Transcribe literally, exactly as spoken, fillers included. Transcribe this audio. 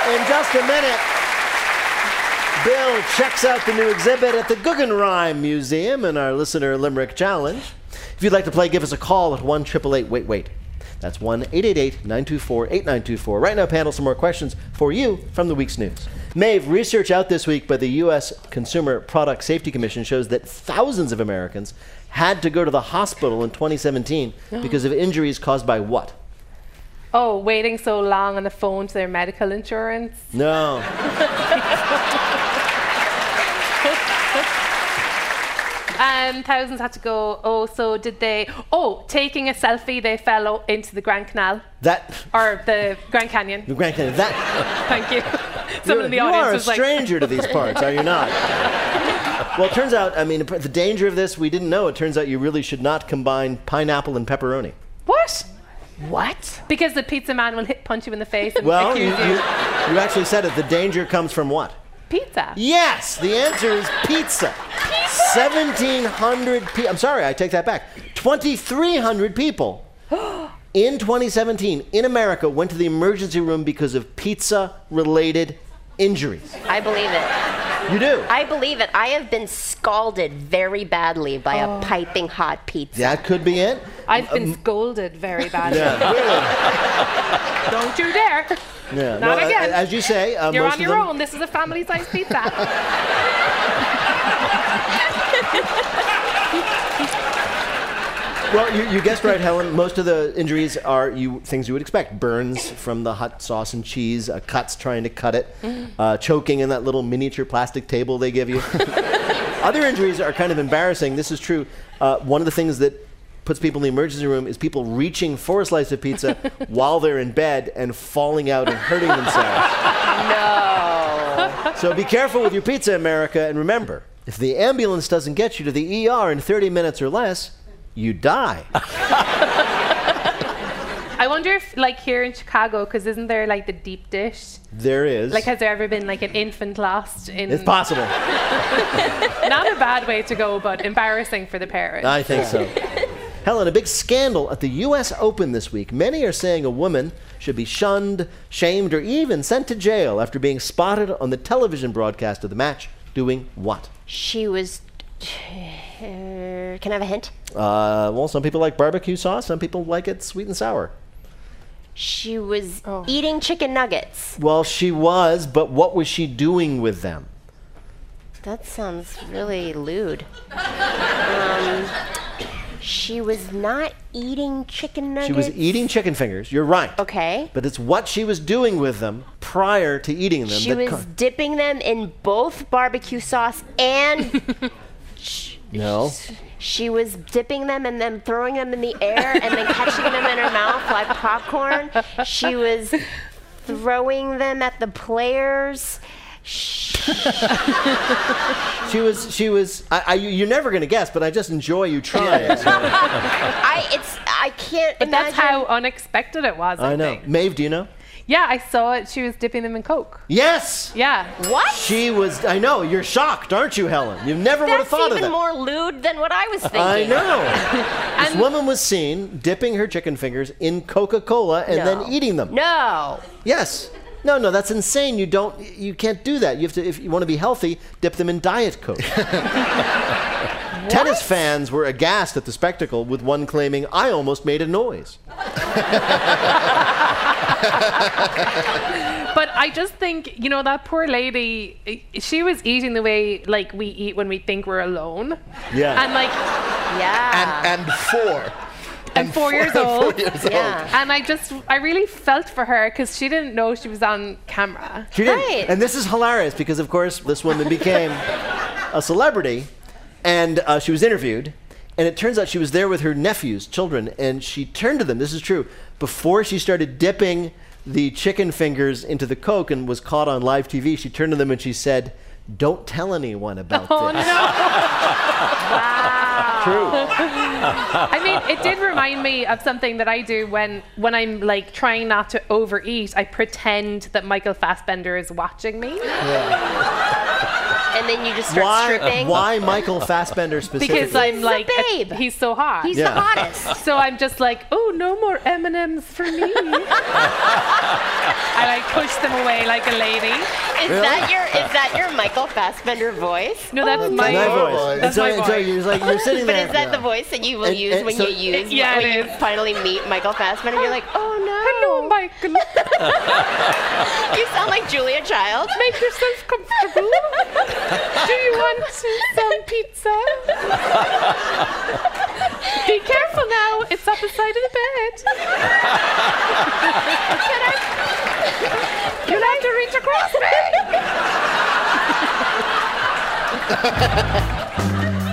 In just a minute, Bill checks out the new exhibit at the Guggenheim Museum in our Listener Limerick Challenge. If you'd like to play, give us a call at one eight eight eight wait wait. That's one eight eight eight nine two four eight nine two four. Right now, panel, some more questions for you from the week's news. Maeve, research out this week by the U S Consumer Product Safety Commission shows that thousands of Americans had to go to the hospital in twenty seventeen because of injuries caused by what? Oh, waiting so long on the phone to their medical insurance. No. Um, thousands had to go. Oh, so did they? Oh, taking a selfie, they fell o- into the Grand Canal. That. Or the Grand Canyon. The Grand Canyon. That. Thank you. Someone in the you audience are a was like, stranger to these parts, are you not? Well, it turns out, I mean, the danger of this, we didn't know. It turns out you really should not combine pineapple and pepperoni. What? What? Because the pizza man will hit, punch you in the face and Well, accuse you, you. you, you actually said it. The danger comes from what? Pizza. Yes, the answer is pizza. seventeen hundred people. I'm sorry, I take that back. twenty-three hundred people in twenty seventeen in America went to the emergency room because of pizza-related injuries. I believe it. You do? I believe it. I have been scalded very badly by Oh. a piping hot pizza. That could be it. I've been scolded very badly. Yeah, really. Don't you dare. Yeah. Not no, again. As you say, uh, You're most on of your them, own. This is a family-sized pizza. Well, you, you guessed right, Helen. Most of the injuries are you things you would expect. Burns from the hot sauce and cheese, uh, cuts trying to cut it, uh, choking in that little miniature plastic table they give you. Other injuries are kind of embarrassing. This is true. Uh, one of the things that puts people in the emergency room is people reaching for a slice of pizza while they're in bed and falling out and hurting themselves. No. So be careful with your pizza, America, and remember, if the ambulance doesn't get you to the E R in thirty minutes or less, you die. I wonder if, like, here in Chicago, because isn't there, like, the deep dish? There is. Like, has there ever been, like, an infant lost in... It's possible. Not a bad way to go, but embarrassing for the parents. I think so. Helen, a big scandal at the U S Open this week. Many are saying a woman should be shunned, shamed, or even sent to jail after being spotted on the television broadcast of the match doing what? She was... Uh, can I have a hint? Uh, well, some people like barbecue sauce. Some people like it sweet and sour. She was Oh. eating chicken nuggets. Well, she was, but what was she doing with them? That sounds really lewd. Um, she was not eating chicken nuggets. She was eating chicken fingers. You're right. Okay. But it's what she was doing with them prior to eating them. She that was co- dipping them in both barbecue sauce and... sh- No. She was dipping them and then throwing them in the air and then catching them in her mouth like popcorn. She was throwing them at the players. She was, she was, I, I, you're never going to guess, but I just enjoy you trying. So. I, it's, I can't But imagine. that's how unexpected it was, I, I know. think. Maeve, do you know? Yeah, I saw it. She was dipping them in Coke. Yes! Yeah. What? She was, I know, you're shocked, aren't you, Helen? You never would have That's thought of even that. more lewd than what I was thinking. I know. This And- woman was seen dipping her chicken fingers in Coca-Cola and No. then eating them. No. Yes. No, no, that's insane. You don't, you can't do that. You have to, if you want to be healthy, dip them in Diet Coke. Tennis fans were aghast at the spectacle, with one claiming, "I almost made a noise." But I just think, you know, that poor lady, i- she was eating the way, like, we eat when we think we're alone. Yeah. And, like, Yeah. And, and four. and four years old. Four years Yeah. old. And I just, I really felt for her because she didn't know she was on camera. She did. Right. And this is hilarious because, of course, this woman became a celebrity, and uh, she was interviewed, and it turns out she was there with her nephews, children, and she turned to them, this is true, before she started dipping the chicken fingers into the Coke and was caught on live T V, she turned to them and she said, "Don't tell anyone about Oh, this." no. Wow. True. I mean, it did remind me of something that I do when, when I'm, like, trying not to overeat. I pretend that Michael Fassbender is watching me. and then you just start Why? stripping. Why Michael Fassbender specifically? Because I'm He's like, the babe. he's so hot. He's Yeah. the hottest. So I'm just like, oh, no more M and M's for me. I like push them away like a lady. Is that your is that your Michael Fassbender voice? No, that's my my voice. voice. That's so, my so voice. you're like you're sitting But there. is that the voice that you will And- use and when so- you use Yeah, when it you is. finally meet Michael Fassbender? You're like, oh no. Hello, Michael. You sound like Julia Child. Make yourself comfortable. Do you want some pizza? Be careful now. It's up the side of the bed. Can I? You'll have to reach across me.